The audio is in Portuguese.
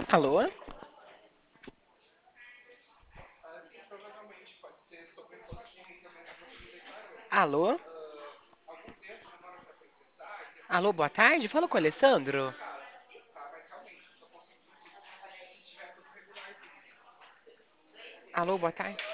Alô? Alô? Alô, boa tarde. Fala com o Alessandro. Alô, boa tarde.